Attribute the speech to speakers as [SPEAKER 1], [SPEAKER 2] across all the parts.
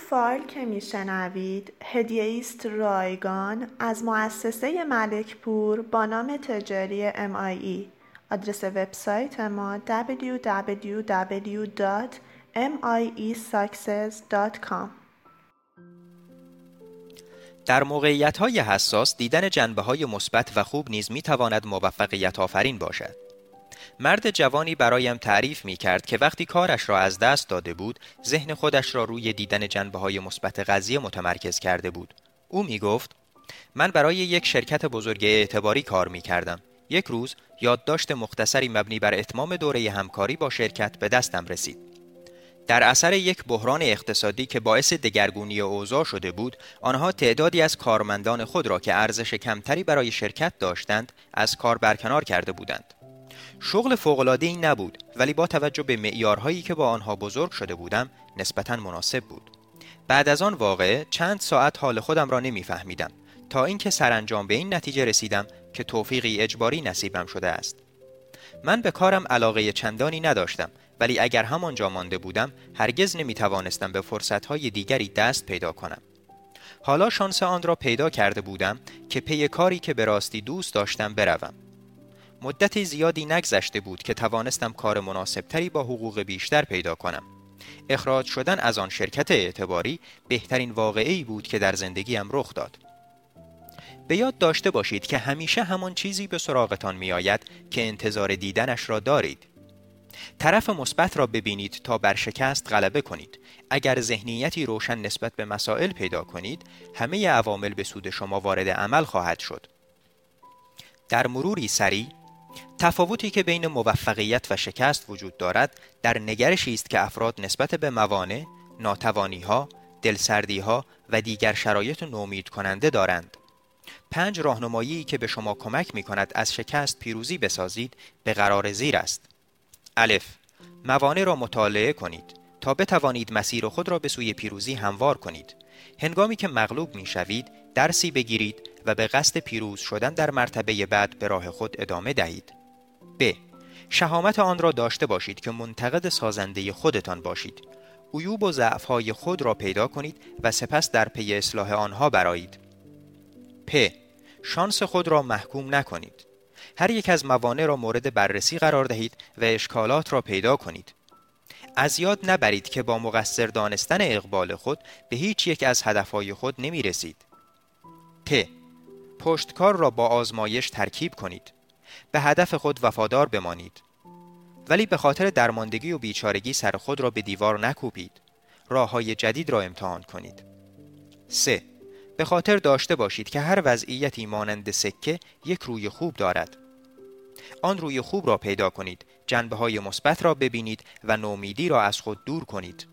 [SPEAKER 1] فایل که میشنوید هدیه است رایگان از مؤسسه ملکپور با نام تجاری MIE. آدرس وبسایت ما www.miesuccess.com.
[SPEAKER 2] در موقعیت‌های حساس دیدن جنبه‌های مثبت و خوب نیز می‌تواند موفقیت آفرین باشد. مرد جوانی برایم تعریف می‌کرد که وقتی کارش را از دست داده بود، ذهن خودش را روی دیدن جنبه‌های مثبت قضیه متمرکز کرده بود. او می‌گفت: من برای یک شرکت بزرگ اعتباری کار می‌کردم. یک روز یادداشت مختصری مبنی بر اتمام دوره همکاری با شرکت به دستم رسید. در اثر یک بحران اقتصادی که باعث دگرگونی اوضاع شده بود، آنها تعدادی از کارمندان خود را که ارزش کمتری برای شرکت داشتند، از کار برکنار کرده بودند. شغل فوق‌العاده‌ای نبود، ولی با توجه به معیارهایی که با آنها بزرگ شده بودم، نسبتاً مناسب بود. بعد از آن واقعه چند ساعت حال خودم را نمی‌فهمیدم، تا اینکه سرانجام به این نتیجه رسیدم که توفیقی اجباری نصیبم شده است. من به کارم علاقه چندانی نداشتم، ولی اگر همانجا مانده بودم هرگز نمی‌توانستم به فرصت‌های دیگری دست پیدا کنم. حالا شانس آن را پیدا کرده بودم که پی کاری که به راستی دوست داشتم بروم. مدت زیادی نگذشته بود که توانستم کار مناسبتری با حقوق بیشتر پیدا کنم. اخراج شدن از آن شرکت اعتباری بهترین واقعه‌ای بود که در زندگیم رخ داد. به یاد داشته باشید که همیشه همان چیزی به سراغتان می آید که انتظار دیدنش را دارید. طرف مثبت را ببینید تا بر شکست غلبه کنید. اگر ذهنیتی روشن نسبت به مسائل پیدا کنید، همه عوامل به سود شما وارد عمل خواهد شد. در مروری سریع، تفاوتی که بین موفقیت و شکست وجود دارد در نگرشی است که افراد نسبت به موانع، ناتوانی‌ها، دلسردی‌ها و دیگر شرایط نومید کننده دارند. 5 راهنمایی که به شما کمک می‌کند از شکست پیروزی بسازید به قرار زیر است. الف، موانع را مطالعه کنید تا بتوانید مسیر خود را به سوی پیروزی هموار کنید. هنگامی که مغلوب می‌شوید، درسی بگیرید و به قصد پیروز شدن در مرتبه بعد به راه خود ادامه دهید. ب. شهامت آن را داشته باشید که منتقد سازنده خودتان باشید. عیوب و ضعف‌های خود را پیدا کنید و سپس در پی اصلاح آنها برآیید. پ. شانس خود را محکوم نکنید. هر یک از موانع را مورد بررسی قرار دهید و اشکالات را پیدا کنید. از یاد نبرید که با مقصر دانستن اقبال خود به هیچ یک از هدفهای خود نمی رسید. ت. پشتکار را با آزمایش ترکیب کنید. به هدف خود وفادار بمانید. ولی به خاطر درماندگی و بیچارگی سر خود را به دیوار نکوبید. راه‌های جدید را امتحان کنید. 3. به خاطر داشته باشید که هر وضعیتی مانند سکه یک روی خوب دارد. آن روی خوب را پیدا کنید، جنبه‌های مثبت را ببینید و نومیدی را از خود دور کنید.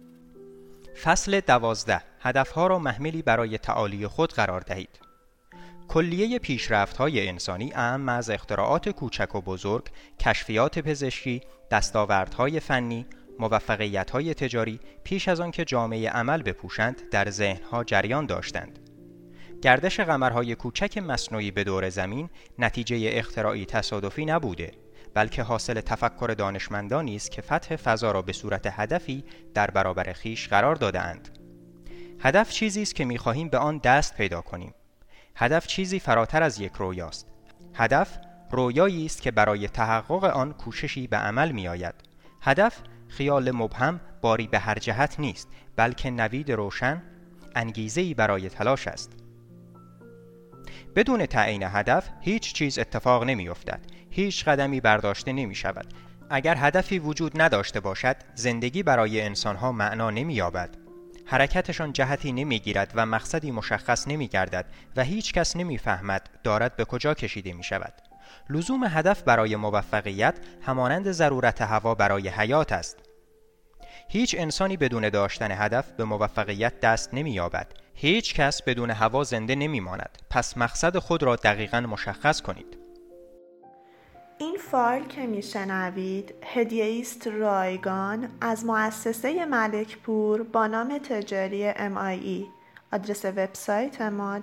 [SPEAKER 2] فصل 12. هدفها را محملی برای تعالی خود قرار دهید. کلیه پیشرفت‌های انسانی اعم از اختراعات کوچک و بزرگ، کشفیات پزشکی، دستاوردهای فنی، موفقیت‌های تجاری پیش از آن که جامعه عمل بپوشند در ذهن‌ها جریان داشتند. گردش قمرهای کوچک مصنوعی به دور زمین نتیجه اختراعی تصادفی نبوده، بلکه حاصل تفکر دانشمندانی است که فتح فضا را به صورت هدفی در برابر خویش قرار داده‌اند. هدف چیزی است که می‌خواهیم به آن دست پیدا کنیم. هدف چیزی فراتر از یک رویاست. هدف رویایی است که برای تحقق آن کوششی به عمل می‌آید. هدف خیال مبهم باری به هر جهت نیست، بلکه نوید روشن، انگیزه‌ای برای تلاش است. بدون تعیین هدف هیچ چیز اتفاق نمی‌افتد، هیچ قدمی برداشته نمی‌شود. اگر هدفی وجود نداشته باشد، زندگی برای انسان‌ها معنا نمی‌یابد. حرکتشان جهتی نمی‌گیرد و مقصدی مشخص نمی‌گردد و هیچ کس نمی‌فهمد دارد به کجا کشیده می‌شود. لزوم هدف برای موفقیت همانند ضرورت هوا برای حیات است. هیچ انسانی بدون داشتن هدف به موفقیت دست نمی‌یابد. هیچ کس بدون هوا زنده نمی‌ماند. پس مقصد خود را دقیقاً مشخص کنید.
[SPEAKER 1] این فایل که میشنوید هدیه است رایگان از مؤسسه ملکپور با نام تجاری MIE. آدرس وبسایت ما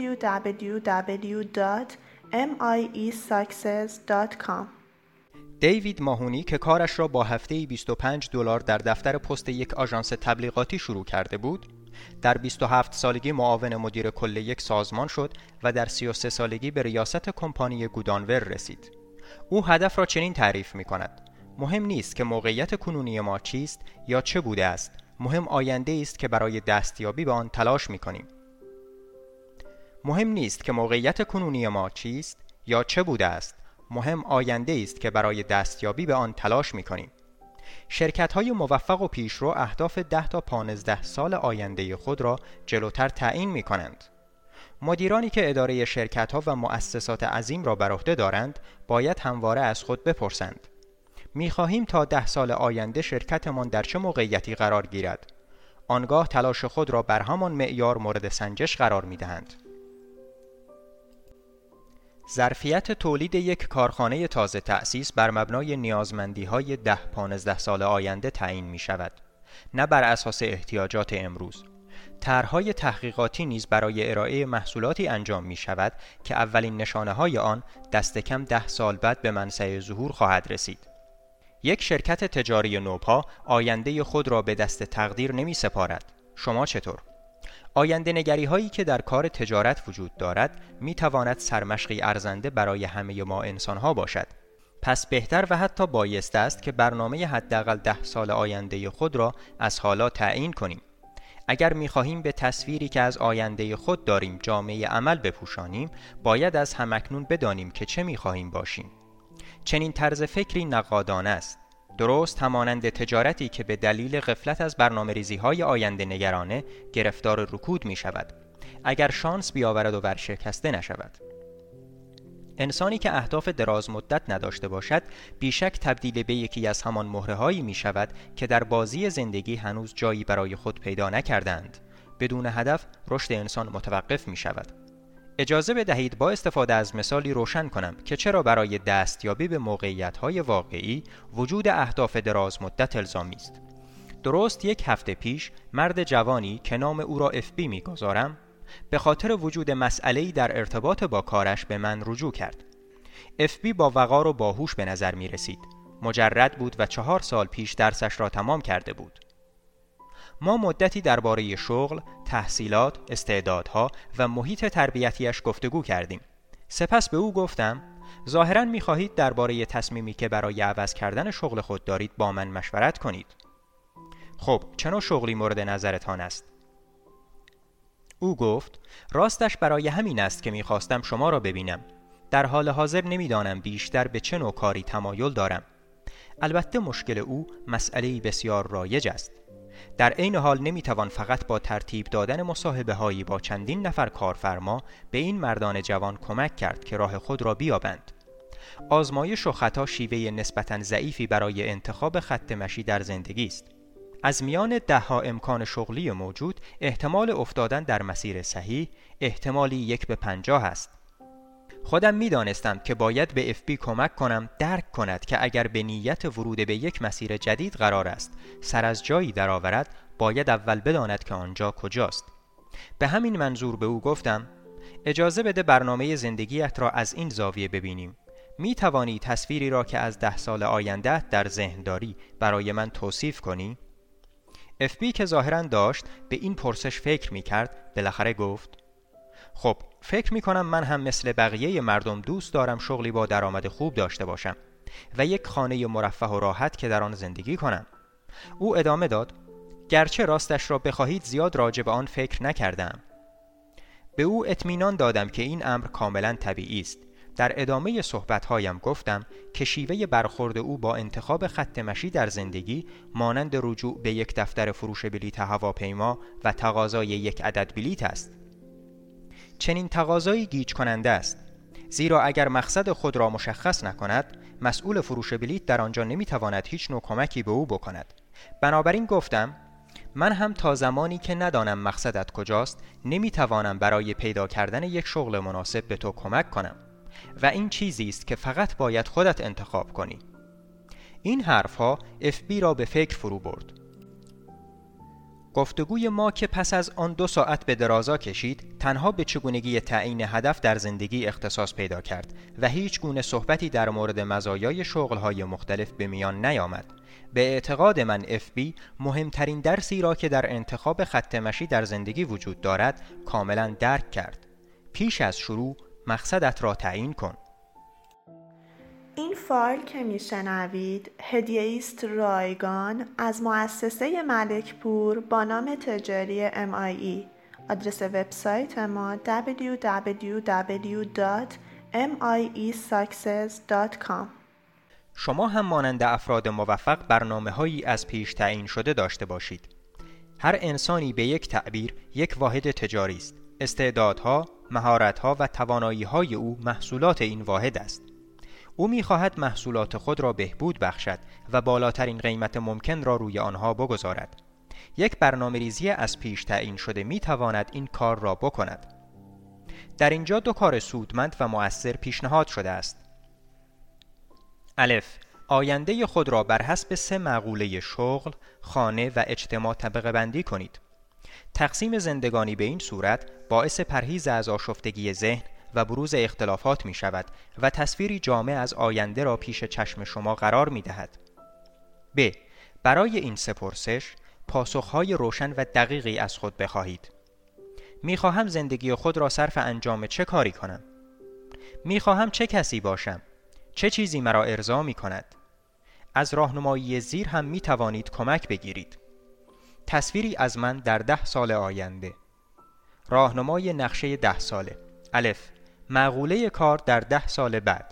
[SPEAKER 1] www.miesuccess.com.
[SPEAKER 2] دیوید ماهونی که کارش را با هفته‌ای $25 در دفتر پست یک آژانس تبلیغاتی شروع کرده بود، در 27 سالگی معاون مدیر کل یک سازمان شد و در 33 سالگی به ریاست کمپانی گودانور رسید. او هدف را چنین تعریف می‌کند: مهم نیست که موقعیت کنونی ما چیست یا چه بوده است، مهم آینده است که برای دستیابی به آن تلاش می‌کنیم. مهم نیست که موقعیت کنونی ما چیست یا چه بوده است، مهم آینده است که برای دستیابی به آن تلاش می‌کنیم. شرکت‌های موفق و پیشرو اهداف 10 تا 15 سال آینده خود را جلوتر تعیین می‌کنند. مدیرانی که اداره شرکت‌ها و مؤسسات عظیم را بر عهده دارند، باید همواره از خود بپرسند: می‌خواهیم تا 10 سال آینده شرکتمان در چه موقعیتی قرار گیرد؟ آنگاه تلاش خود را بر همان معیار مورد سنجش قرار می‌دهند. ظرفیت تولید یک کارخانه تازه تأسیس بر مبنای نیازمندی‌های 10-15 سال آینده تعیین می‌شود، نه بر اساس احتیاجات امروز. طرح‌های تحقیقاتی نیز برای ارائه محصولاتی انجام می‌شود که اولین نشانه‌های آن دست کم 10 سال بعد به منصه ظهور خواهد رسید. یک شرکت تجاری نوپا آینده خود را به دست تقدیر نمی‌سپارد. شما چطور؟ آینده نگری هایی که در کار تجارت وجود دارد می تواند سرمشقی ارزنده برای همه ما انسان ها باشد. پس بهتر و حتی بایسته است که برنامه حداقل 10 سال آینده خود را از حالا تعیین کنیم. اگر می خواهیم به تصویری که از آینده خود داریم جامعه عمل بپوشانیم، باید از همکنون بدانیم که چه می خواهیم باشیم. چنین طرز فکری نقادانه است. درست همانند تجارتی که به دلیل غفلت از برنامه‌ریزی‌های آینده نگرانه گرفتار رکود می‌شود، اگر شانس بیاورد و ورشکسته نشود. انسانی که اهداف دراز مدت نداشته باشد، بیشک تبدیل به یکی از همان مهره‌هایی می‌شود که در بازی زندگی هنوز جایی برای خود پیدا نکردند. بدون هدف رشد انسان متوقف می‌شود. اجازه بدهید با استفاده از مثالی روشن کنم که چرا برای دستیابی به موقعیت‌های واقعی وجود اهداف دراز مدت الزامی است. درست 1 هفته پیش مرد جوانی که نام او را FB می‌گذارم، به خاطر وجود مسئله‌ای در ارتباط با کارش به من رجوع کرد. FB با وقار و باهوش به نظر می‌رسید. مجرد بود و 4 سال پیش درسش را تمام کرده بود. ما مدتی درباره شغل، تحصیلات، استعدادها و محیط تربیتیش گفتگو کردیم. سپس به او گفتم: ظاهراً می‌خواهید درباره تصمیمی که برای عوض کردن شغل خود دارید با من مشورت کنید. خب، چه نوع شغلی مورد نظرتان است؟ او گفت: راستش برای همین است که می‌خواستم شما را ببینم. در حال حاضر نمی‌دانم بیشتر به چه نوع کاری تمایل دارم. البته مشکل او مسئله‌ای بسیار رایج است. در عین حال نمیتوان فقط با ترتیب دادن مصاحبه‌هایی با چندین نفر کارفرما به این مردان جوان کمک کرد که راه خود را بیابند. آزمایش و خطا شیوه نسبتاً ضعیفی برای انتخاب خط مشی در زندگی است. از میان 10 امکان شغلی موجود، احتمال افتادن در مسیر صحیح احتمالی 1 به 50 است. خودم میدانستم که باید به FB کمک کنم درک کند که اگر به نیت ورود به یک مسیر جدید قرار است سر از جایی درآورد، باید اول بداند که آنجا کجاست. به همین منظور به او گفتم: اجازه بده برنامه زندگیت را از این زاویه ببینیم. می توانی تصویری را که از 10 سال آینده در ذهن داری برای من توصیف کنی؟ FB که ظاهراً داشت به این پرسش فکر می کرد، بالاخره گفت: خب، فکر می کنم من هم مثل بقیه مردم دوست دارم شغلی با درآمد خوب داشته باشم و یک خانه مرفه و راحت که در آن زندگی کنم. او ادامه داد: گرچه راستش را بخواهید زیاد راجع به آن فکر نکردم. به او اطمینان دادم که این امر کاملا طبیعی است. در ادامه صحبت‌هایم گفتم که شیوه برخورد او با انتخاب خط مشی در زندگی مانند رجوع به یک دفتر فروش بلیط هواپیما و تقاضای یک عدد بلیط است. چنین تقاضایی گیج کننده است، زیرا اگر مقصد خود را مشخص نکند، مسئول فروش بلیط در آنجا نمیتواند هیچ نوع کمکی به او بکند. بنابراین گفتم: من هم تا زمانی که ندانم مقصدت کجاست، نمیتوانم برای پیدا کردن یک شغل مناسب به تو کمک کنم و این چیزی است که فقط باید خودت انتخاب کنی. این حرفها FB را به فکر فرو برد. گفتگوی ما که پس از آن 2 ساعت به درازا کشید، تنها به چگونگی تعیین هدف در زندگی اختصاص پیدا کرد و هیچ گونه صحبتی در مورد مزایای شغل‌های مختلف به میان نیامد. به اعتقاد من FB مهمترین درسی را که در انتخاب خط مشی در زندگی وجود دارد کاملا درک کرد. پیش از شروع مقصدت را تعیین کن.
[SPEAKER 1] این فایل که میشنوید هدیه است رایگان از مؤسسه ملک پور با نام تجاری MIE. آدرس وبسایت ما www.miesuccess.com.
[SPEAKER 2] شما هم مانند افراد موفق برنامه‌هایی از پیش تعیین شده داشته باشید. هر انسانی به یک تعبیر یک واحد تجاری است. استعدادها، مهارت‌ها و توانایی‌های او محصولات این واحد است. او می‌خواهد محصولات خود را بهبود بخشد و بالاترین قیمت ممکن را روی آنها بگذارد. یک برنامه‌ریزی از پیش تعیین شده می‌تواند این کار را بکند. در اینجا 2 کار سودمند و مؤثر پیشنهاد شده است. الف، آینده خود را بر حسب 3 مقوله شغل، خانه و اجتماع طبقه بندی کنید. تقسیم زندگانی به این صورت باعث پرهیز از آشفتگی ذهن و بروز اختلافات می شود و تصویری جامع از آینده را پیش چشم شما قرار می دهد. ب. برای این 3 پرسش پاسخهای روشن و دقیقی از خود بخواهید. می خواهم زندگی خود را صرف انجام چه کاری کنم؟ می خواهم چه کسی باشم؟ چه چیزی مرا ارضا می کند؟ از راهنمایی زیر هم می توانید کمک بگیرید. تصویری از من در 10 سال آینده. راهنمای نقشه 10 ساله. الف، مقوله کار در 10 سال بعد.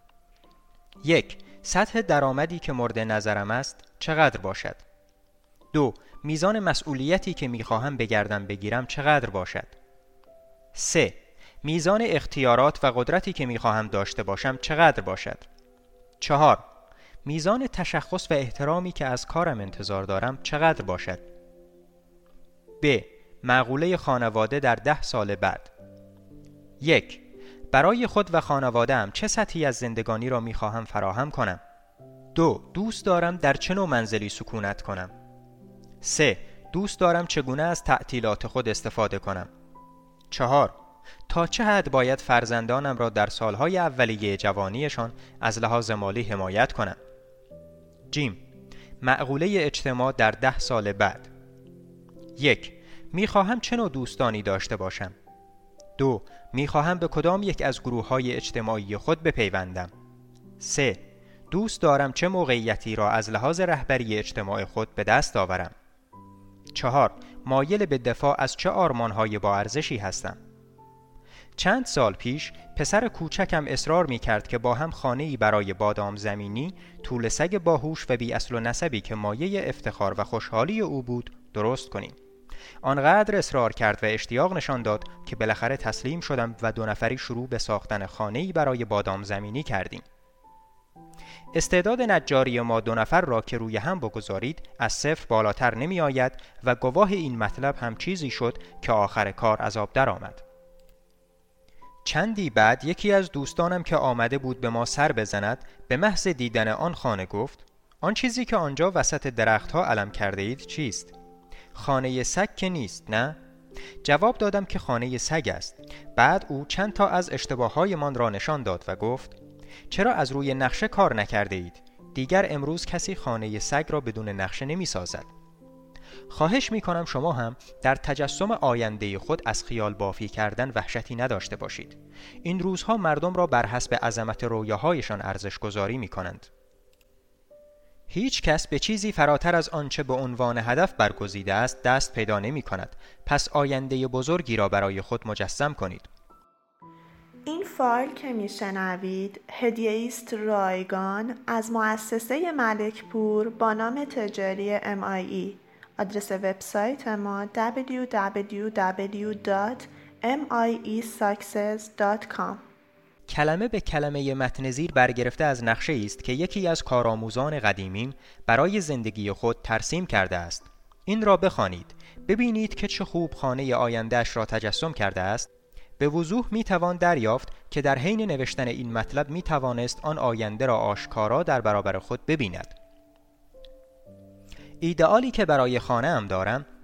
[SPEAKER 2] 1. سطح درآمدی که مورد نظرم است چقدر باشد؟ 2. میزان مسئولیتی که میخواهم به گردن بگیرم چقدر باشد؟ 3. میزان اختیارات و قدرتی که میخواهم داشته باشم چقدر باشد؟ 4. میزان تشخص و احترامی که از کارم انتظار دارم چقدر باشد؟ ب. مقوله خانواده در 10 سال بعد. 1. برای خود و خانواده‌ام چه سطحی از زندگانی را می‌خواهم فراهم کنم؟ 2. دوست دارم در چه نوع منزلی سکونت کنم؟ 3. دوست دارم چگونه از تعطیلات خود استفاده کنم؟ 4. تا چه حد باید فرزندانم را در سالهای اولیه جوانیشان از لحاظ مالی حمایت کنم؟ ج. مقوله اجتماع در 10 سال بعد. 1. می‌خواهم چه نوع دوستانی داشته باشم؟ 2. می‌خواهم به کدام یک از گروه‌های اجتماعی خود بپیوندم؟ 3. دوست دارم چه موقعیتی را از لحاظ رهبری اجتماع خود به دست آورم؟ 4. مایل به دفاع از چه آرمان‌های با ارزشی هستم؟ چند سال پیش پسر کوچکم اصرار می‌کرد که با هم خانه‌ای برای بادام زمینی، توله سگ باهوش و بی اصل و نسبی که مایه افتخار و خوشحالی او بود درست کنیم. آنقدر اصرار کرد و اشتیاق نشان داد که بالاخره تسلیم شدم و 2 نفری شروع به ساختن خانه‌ای برای بادام زمینی کردیم. استعداد نجاری ما 2 نفر را که روی هم بگذارید از 0 بالاتر نمی آید و گواه این مطلب هم چیزی شد که آخر کار از آب در آمد. چندی بعد یکی از دوستانم که آمده بود به ما سر بزند به محض دیدن آن خانه گفت: آن چیزی که آنجا وسط درختها علم کرده اید چیست؟ خانه سگ که نیست، نه؟ جواب دادم که خانه سگ است. بعد او چند تا از اشتباه‌هایمان را نشان داد و گفت: چرا از روی نقشه کار نکرده اید؟ دیگر امروز کسی خانه سگ را بدون نقشه نمی سازد. خواهش می کنم شما هم در تجسم آینده خود از خیال بافی کردن وحشتی نداشته باشید. این روزها مردم را بر حسب عظمت رویاهایشان ارزش گذاری می کنند. هیچ کس به چیزی فراتر از آنچه به عنوان هدف برگزیده است دست پیدا نمی کند. پس آینده بزرگی را برای خود مجسم کنید.
[SPEAKER 1] این فایل که میشنوید هدیه است رایگان از مؤسسه ملک پور با نام تجاری MIE. آدرس وبسایت ما www.miesuccess.com.
[SPEAKER 2] کلمه به کلمه متن زیر برگرفته از نقشه است که یکی از کارآموزان قدیمیم برای زندگی خود ترسیم کرده است. این را بخوانید. ببینید که چه خوب خانه آینده‌اش را تجسم کرده است. به وضوح می توان دریافت که در حین نوشتن این مطلب می توانست آن آینده را آشکارا در برابر خود ببیند. ایدئالی که برای خانه ام دارم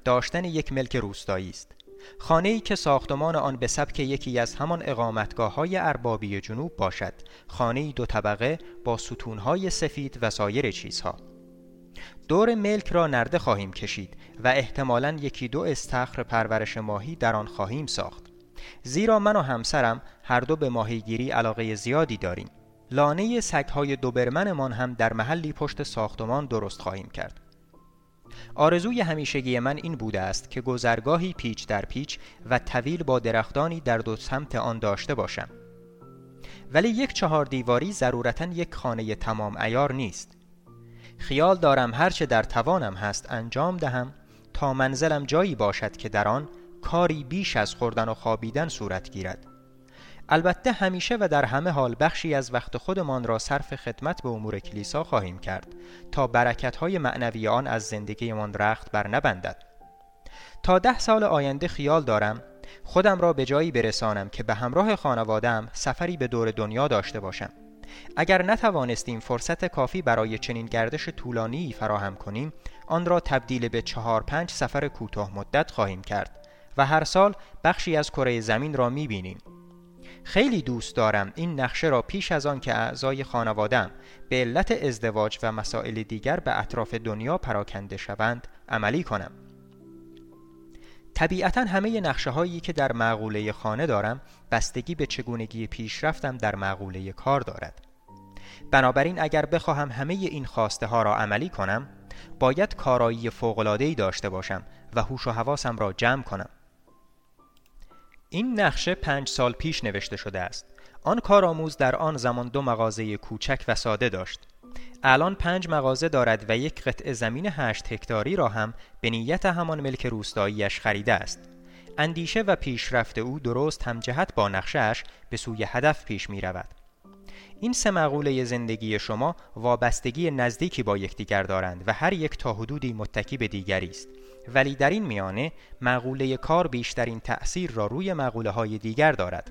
[SPEAKER 2] داشتن یک ملک روستایی است. خانه‌ای که ساختمان آن به سبک یکی از همان اقامتگاه‌های اربابی جنوب باشد، خانه‌ای 2 طبقه با ستون‌های سفید و سایر چیزها. دور ملک را نرده خواهیم کشید و احتمالاً 1-2 استخر پرورش ماهی در آن خواهیم ساخت. زیرا من و همسرم هر دو به ماهیگیری علاقه زیادی داریم. لانه سگ‌های دوبرمنمان هم در محلی پشت ساختمان درست خواهیم کرد. آرزوی همیشگی من این بوده است که گذرگاهی پیچ در پیچ و طویل با درختانی در 2 سمت آن داشته باشم. ولی یک 4 دیواری ضرورتاً یک خانه تمام عیار نیست. خیال دارم هرچه در توانم هست انجام دهم تا منزلم جایی باشد که در آن کاری بیش از خوردن و خوابیدن صورت گیرد. البته همیشه و در همه حال بخشی از وقت خودمان را صرف خدمت به امور کلیسا خواهیم کرد تا برکت‌های معنوی آن از زندگیمان رخت بر نبندد. تا 10 سال آینده خیال دارم خودم را به جایی برسانم که به همراه خانواده‌ام سفری به دور دنیا داشته باشم. اگر نتوانستیم فرصت کافی برای چنین گردش طولانی فراهم کنیم، آن را تبدیل به 4-5 سفر کوتاه مدت خواهیم کرد و هر سال بخشی از کره زمین را می‌بینیم. خیلی دوست دارم این نقشه را پیش از آن که اعضای خانواده‌ام به علت ازدواج و مسائل دیگر به اطراف دنیا پراکنده شوند عملی کنم. طبیعتاً همه نقشه‌هایی که در مقوله خانه دارم بستگی به چگونگی پیشرفتم در مقوله کار دارد. بنابراین اگر بخواهم همه این خواسته ها را عملی کنم، باید کارایی فوق‌العاده‌ای داشته باشم و هوش و حواسم را جمع کنم. این نقشه 5 سال پیش نوشته شده است. آن کارآموز در آن زمان 2 مغازه کوچک و ساده داشت. الان 5 مغازه دارد و یک قطعه زمین 8 هکتاری را هم به نیت همان ملک روستاییش خریده است. اندیشه و پیشرفت او درست همجهت با نقشه‌اش به سوی هدف پیش می رود. این 3 مقوله زندگی شما وابستگی نزدیکی با یکدیگر دارند و هر یک تا حدودی متکی به دیگری است. ولی در این میانه مقوله کار بیشترین تأثیر را روی مقوله های دیگر دارد.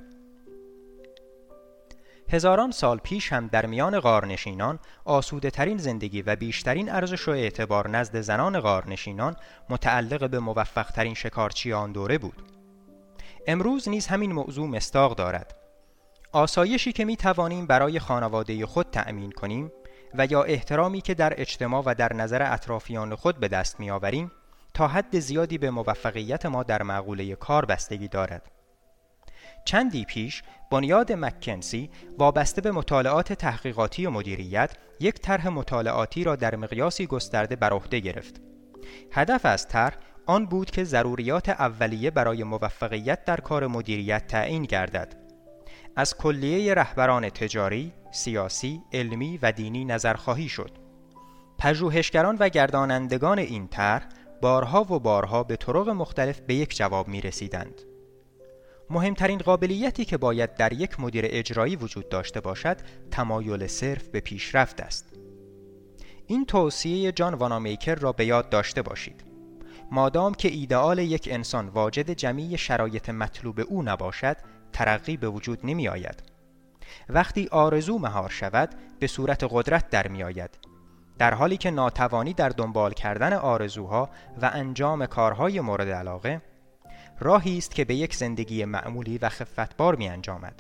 [SPEAKER 2] هزاران سال پیش هم در میان غارنشینان آسوده ترین زندگی و بیشترین ارزش و اعتبار نزد زنان غارنشینان متعلق به موفق ترین شکارچی آن دوره بود. امروز نیز همین موضوع مصداق دارد. آسایشی که می توانیم برای خانواده خود تأمین کنیم و یا احترامی که در اجتماع و در نظر اطرافیان خود به دست می آوریم تا حد زیادی به موفقیت ما در مقوله کار بستگی دارد. چندی پیش بنیاد مکنسی وابسته به مطالعات تحقیقاتی و مدیریت یک طرح مطالعاتی را در مقیاسی گسترده بر عهده گرفت. هدف از طرح آن بود که ضروریات اولیه برای موفقیت در کار مدیریت تعیین گردد. از کلیه رهبران تجاری، سیاسی، علمی و دینی نظرخواهی شد. پژوهشگران و گردانندگان این طرح بارها و بارها به طرق مختلف به یک جواب می رسیدند. مهمترین قابلیتی که باید در یک مدیر اجرایی وجود داشته باشد، تمایل صرف به پیشرفت است. این توصیه جان وانامیکر را به یاد داشته باشید. مادام که ایدئال یک انسان واجد جمیع شرایط مطلوب او نباشد، ترقی به وجود نمی آید. وقتی آرزو مهار شود، به صورت قدرت در می آید. در حالی که ناتوانی در دنبال کردن آرزوها و انجام کارهای مورد علاقه، راهی است که به یک زندگی معمولی و خفتبار می انجامد.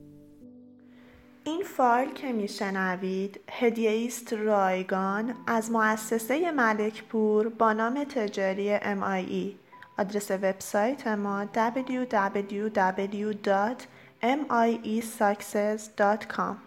[SPEAKER 1] این فایل که میشنوید هدیه است رایگان از مؤسسه ملک پور با نام تجاری MIE. آدرس وبسایت ما www.miesuccess.com